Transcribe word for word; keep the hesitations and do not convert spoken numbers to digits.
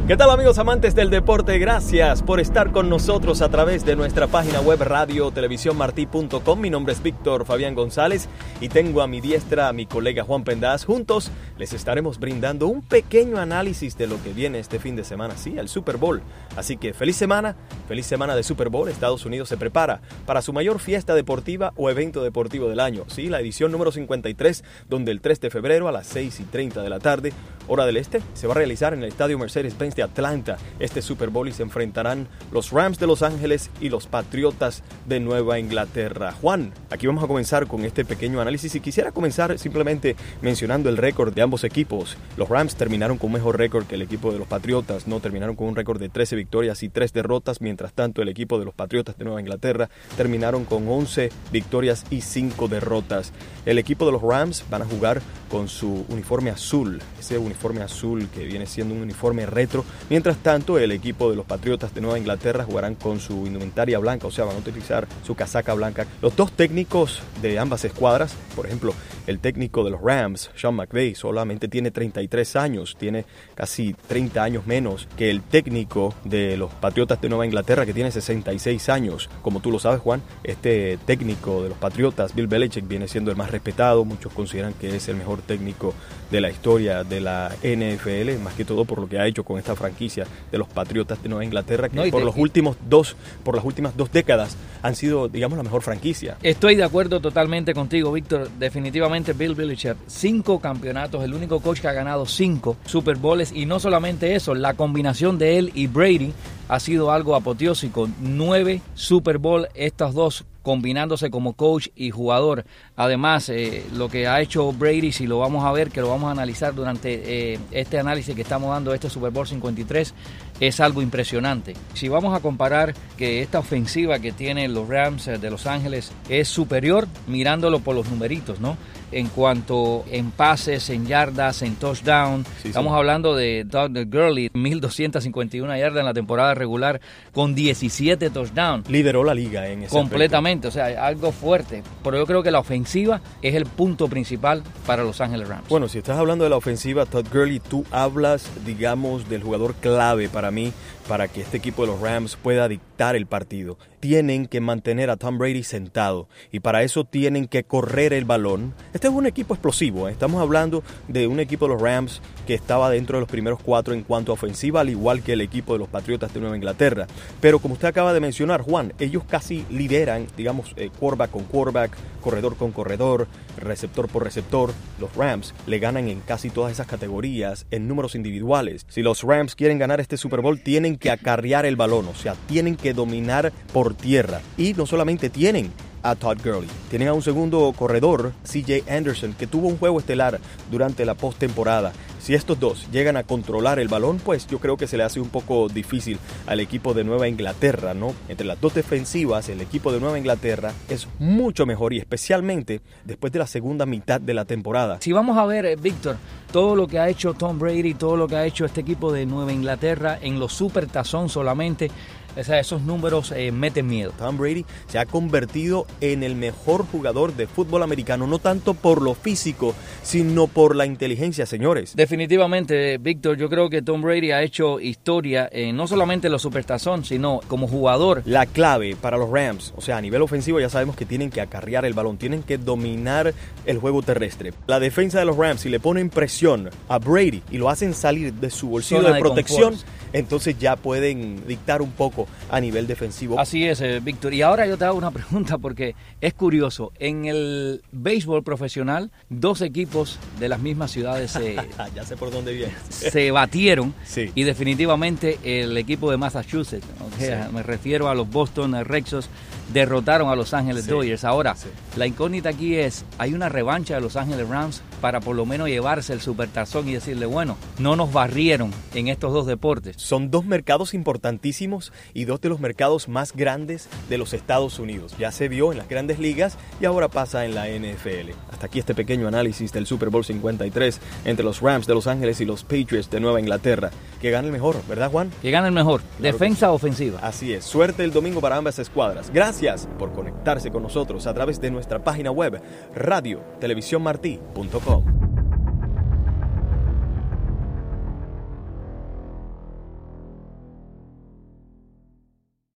¿Qué tal, amigos amantes del deporte? Gracias por estar con nosotros a través de nuestra página web radio televisión martí punto com. Mi nombre es Víctor Fabián González y tengo a mi diestra a mi colega Juan Pendaz. Juntos les estaremos brindando un pequeño análisis de lo que viene este fin de semana, sí, el Super Bowl. Así que feliz semana, feliz semana de Super Bowl. Estados Unidos se prepara para su mayor fiesta deportiva o evento deportivo del año, sí, la edición número cincuenta y tres, donde el tres de febrero a las seis y treinta de la tarde, hora del este, se va a realizar en el estadio Mercedes-Benz de Atlanta este Super Bowl, y se enfrentarán los Rams de Los Ángeles y los Patriotas de Nueva Inglaterra. Juan, aquí vamos a comenzar con este pequeño análisis y quisiera comenzar simplemente mencionando el récord de ambos equipos. Los Rams terminaron con un mejor récord que el equipo de los Patriotas, no terminaron con un récord de trece victorias y tres derrotas, mientras tanto el equipo de los Patriotas de Nueva Inglaterra terminaron con once victorias y cinco derrotas. El equipo de los Rams van a jugar con su uniforme azul, ese uniforme azul que viene siendo un uniforme retro. Mientras tanto, el equipo de los Patriotas de Nueva Inglaterra jugarán con su indumentaria blanca, o sea, van a utilizar su casaca blanca. Los dos técnicos de ambas escuadras, por ejemplo, el técnico de los Rams, Sean McVay, solamente tiene treinta y tres años, tiene casi treinta años menos que el técnico de los Patriotas de Nueva Inglaterra, que tiene sesenta y seis años. Como tú lo sabes, Juan, este técnico de los Patriotas, Bill Belichick, viene siendo el más respetado. Muchos consideran que es el mejor técnico de la historia de la N F L, más que todo por lo que ha hecho con esta franquicia de los Patriotas de Nueva Inglaterra, que no, por te, los últimos dos, por las últimas dos décadas han sido, digamos, la mejor franquicia. Estoy de acuerdo totalmente contigo, Víctor. Definitivamente Bill Belichick, cinco campeonatos, el único coach que ha ganado cinco Super Bowls, y no solamente eso, la combinación de él y Brady ha sido algo apoteósico. Nueve Super Bowl, estos dos combinándose como coach y jugador. Además, eh, lo que ha hecho Brady, si lo vamos a ver, que lo vamos a analizar durante eh, este análisis que estamos dando, este Super Bowl cincuenta y tres, es algo impresionante. Si vamos a comparar que esta ofensiva que tienen los Rams de Los Ángeles es superior, mirándolo por los numeritos, ¿no? En cuanto en pases, en yardas, en touchdown. Sí, Estamos sí. hablando de Doug Gurley, mil doscientas cincuenta y una yardas en la temporada regular con diecisiete touchdowns. Lideró la liga en ese completamente, aspecto. O sea, algo fuerte. Pero yo creo que la ofensiva es el punto principal para Los Ángeles Rams. Bueno, si estás hablando de la ofensiva, Todd Gurley, tú hablas, digamos, del jugador clave para mí, para que este equipo de los Rams pueda dictar el partido. Tienen que mantener a Tom Brady sentado y para eso tienen que correr el balón. Este es un equipo explosivo, ¿eh? Estamos hablando de un equipo de los Rams que estaba dentro de los primeros cuatro en cuanto a ofensiva, al igual que el equipo de los Patriotas de Nueva Inglaterra. Pero como usted acaba de mencionar, Juan, ellos casi lideran, digamos, eh, quarterback con quarterback, corredor con corredor, receptor por receptor. Los Rams le ganan en casi todas esas categorías en números individuales. Si los Rams quieren ganar este Super Bowl, tienen que acarrear el balón, o sea, tienen que dominar por tierra. Y no solamente tienen a Todd Gurley, tienen a un segundo corredor, C J Anderson, que tuvo un juego estelar durante la postemporada. Si estos dos llegan a controlar el balón, pues yo creo que se le hace un poco difícil al equipo de Nueva Inglaterra, ¿no? Entre las dos defensivas, el equipo de Nueva Inglaterra es mucho mejor, y especialmente después de la segunda mitad de la temporada. Si vamos a ver, eh, Víctor, todo lo que ha hecho Tom Brady, todo lo que ha hecho este equipo de Nueva Inglaterra en los supertazón solamente, o sea, esos números eh, meten miedo. Tom Brady se ha convertido en el mejor jugador de fútbol americano, no tanto por lo físico, sino por la inteligencia, señores. Definitivamente, Víctor, yo creo que Tom Brady ha hecho historia, eh, no solamente en los supertazón, sino como jugador. La clave para los Rams, o sea, a nivel ofensivo ya sabemos que tienen que acarrear el balón, tienen que dominar el juego terrestre. La defensa de los Rams, si le ponen presión a Brady y lo hacen salir de su bolsillo Zona de, de protección, confort, entonces ya pueden dictar un poco a nivel defensivo. Así es, eh, Víctor. Y ahora yo te hago una pregunta porque es curioso. En el béisbol profesional, dos equipos de las mismas ciudades eh, ya sé por dónde viene. se batieron. Sí. Y definitivamente el equipo de Massachusetts, okay, sí. me refiero a los Boston Red Sox, derrotaron a Los Ángeles sí. Dodgers. Ahora, sí. la incógnita aquí es, ¿hay una revancha de Los Ángeles Rams para por lo menos llevarse el supertazón y decirle, bueno, no nos barrieron en estos dos deportes? Son dos mercados importantísimos y dos de los mercados más grandes de los Estados Unidos. Ya se vio en las grandes ligas y ahora pasa en la N F L. Hasta aquí este pequeño análisis del Super Bowl cincuenta y tres entre los Rams de Los Ángeles y los Patriots de Nueva Inglaterra. Que gane el mejor, ¿verdad, Juan? Que gane el mejor. Claro, defensa o ofensiva. Así es. Suerte el domingo para ambas escuadras. Gracias por conectarse con nosotros a través de nuestra página web radio televisión martí punto com.